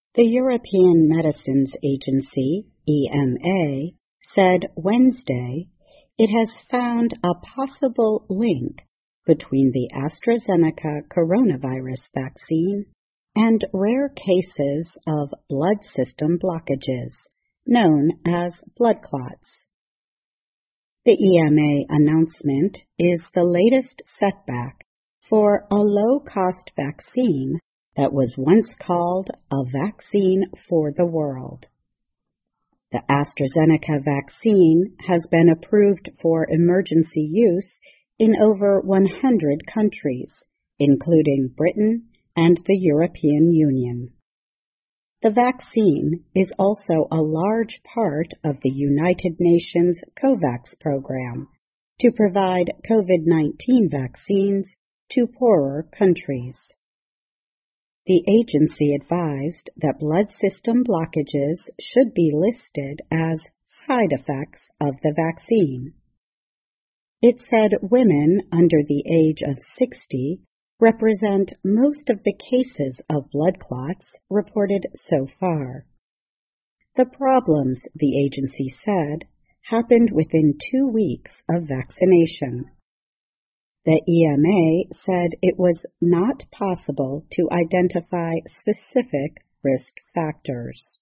The European Medicines Agency, EMA, said Wednesday it has found a possible link between the AstraZeneca coronavirus vaccine and rare cases of blood system blockages, known as blood clots. The EMA announcement is the latest setback for a low-cost vaccine that was once called a vaccine for the world. The AstraZeneca vaccine has been approved for emergency use in over 100 countries, including Britain and the European Union. The vaccine is also a large part of the United Nations COVAX program to provide COVID-19 vaccines to poorer countries. The agency advised that blood system blockages should be listed as side effects of the vaccine. It said women under the age of 60 represent most of the cases of blood clots reported so far. The problems, the agency said, happened within 2 weeks of vaccination. The EMA said it was not possible to identify specific risk factors.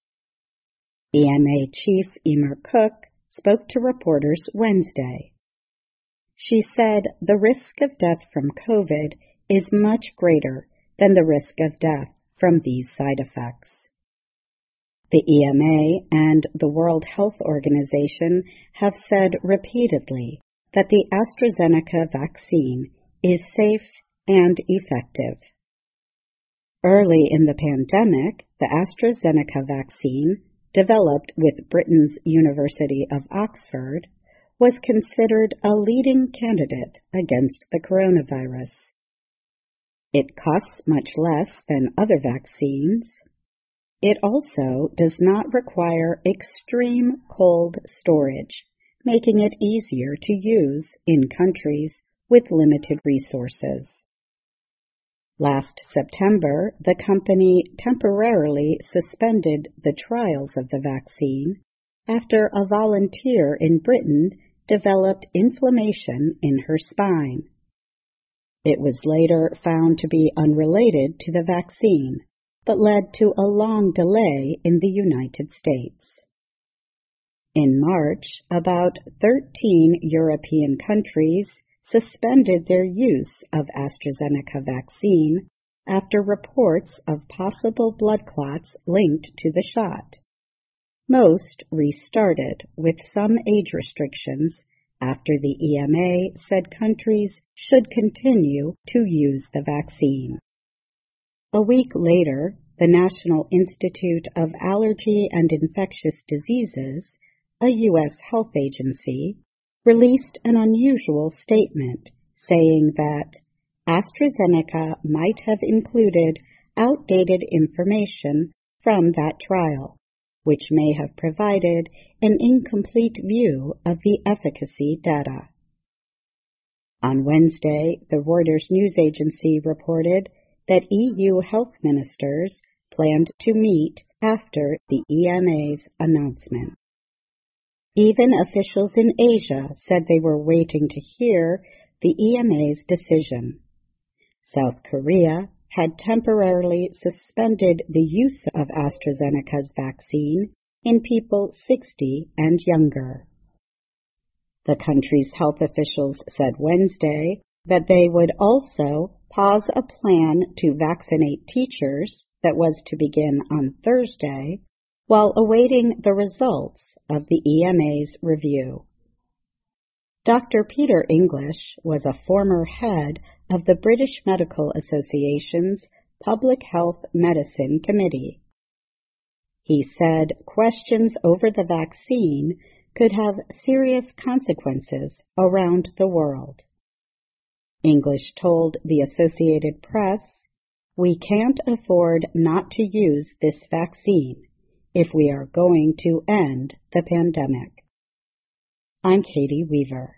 EMA Chief Emer Cook spoke to reporters Wednesday. She said the risk of death from COVID is much greater than the risk of death from these side effects. The EMA and the World Health Organization have said repeatedly that the AstraZeneca vaccine is safe and effective. Early in the pandemic, the AstraZeneca vaccine, developed with Britain's University of Oxford, was considered a leading candidate against the coronavirus. It costs much less than other vaccines. It also does not require extreme cold storage, making it easier to use in countries with limited resources. Last September, the company temporarily suspended the trials of the vaccine after a volunteer in Britain developed inflammation in her spine. It was later found to be unrelated to the vaccine, but led to a long delay in the United States. In March, about 13 European countries suspended their use of AstraZeneca vaccine after reports of possible blood clots linked to the shot. Most restarted with some age restrictions after the EMA said countries should continue to use the vaccine. A week later, the National Institute of Allergy and Infectious Diseases, a U.S. health agency, released an unusual statement saying that AstraZeneca might have included outdated information from that trial, which may have provided an incomplete view of the efficacy data. On Wednesday, the Reuters news agency reported that EU health ministers planned to meet after the EMA's announcement. Even officials in Asia said they were waiting to hear the EMA's decision. South Korea had temporarily suspended the use of AstraZeneca's vaccine in people 60 and younger. The country's health officials said Wednesday that they would also pause a plan to vaccinate teachers that was to begin on Thursday while awaiting the results of the EMA's review. Dr. Peter English was a former head of the British Medical Association's Public Health Medicine Committee. He said questions over the vaccine could have serious consequences around the world. English told the Associated Press, "We can't afford not to use this vaccine if we are going to end the pandemic." I'm Katie Weaver.